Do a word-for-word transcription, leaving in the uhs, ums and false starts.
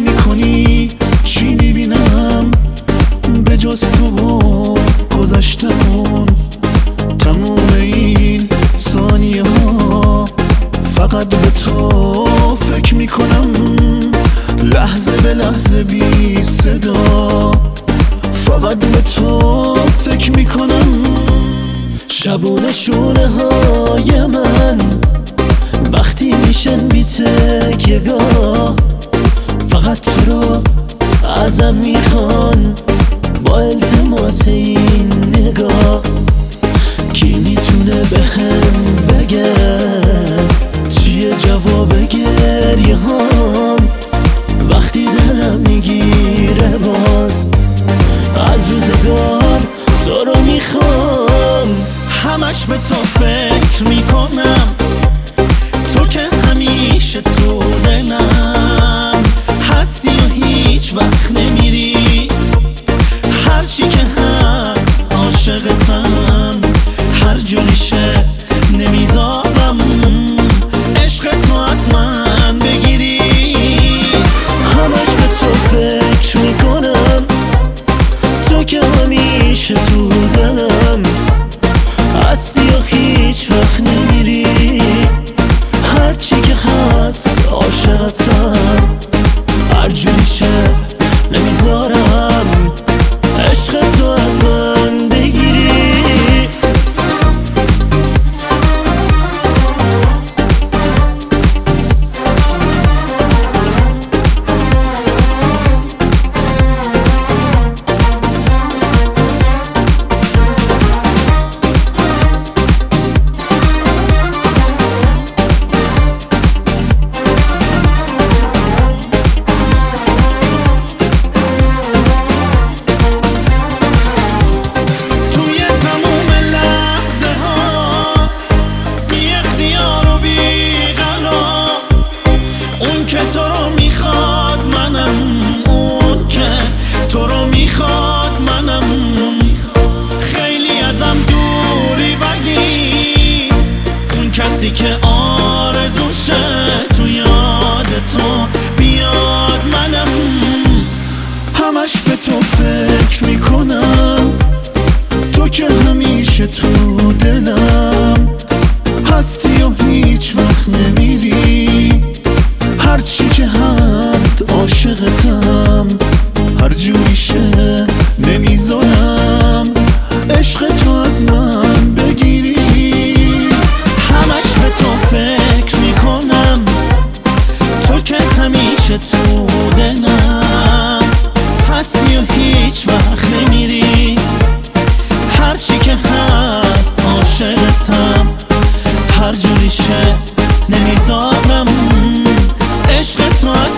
میکنی چی میبینم به جز تو و گذشتمون؟ تموم این ثانیه ها فقط به تو فکر میکنم، لحظه به لحظه بی صدا فقط به تو فکر میکنم. شبونه شونه های من وقتی میشن بی تکیه‌گاه، فقط تو رو ازم میخوان با التماس این نگاه. کی میتونه به هم بگه چیه جواب گریه هام وقتی دلم میگیره باز از روزگار تو رو میخوام. همش به تو فکر میکنم، تو که همیشه تو دلم هستی و هیچ وقت نمیری. هرچی که هست عاشقتم، هر جوریشه نمیذارم عشق تو از من بگیری. همش به تو فکر میکنم، تو که همیشه تو دلم هستی و هیچ وقت نمیری. هرچی که هست عاشقتم، هر جوریشه نمیذارم عشق تو از من بگیری. کسی که آرزوشه تو یاد تو بیاد منم. همش به تو فکر میکنم، تو که همیشه تو دلم هستی و هیچ وقت نمیری. هرچی که هست عاشقتم، هر جوریشه نمیذارم عشق تو از من بگیری. همش به تو فکر میکنم، تو که همیشه تو دلم هستی و هیچ وقت نمیری. هرچی که هست عاشقتم، هر جوریشه نمیذارم عشق تو از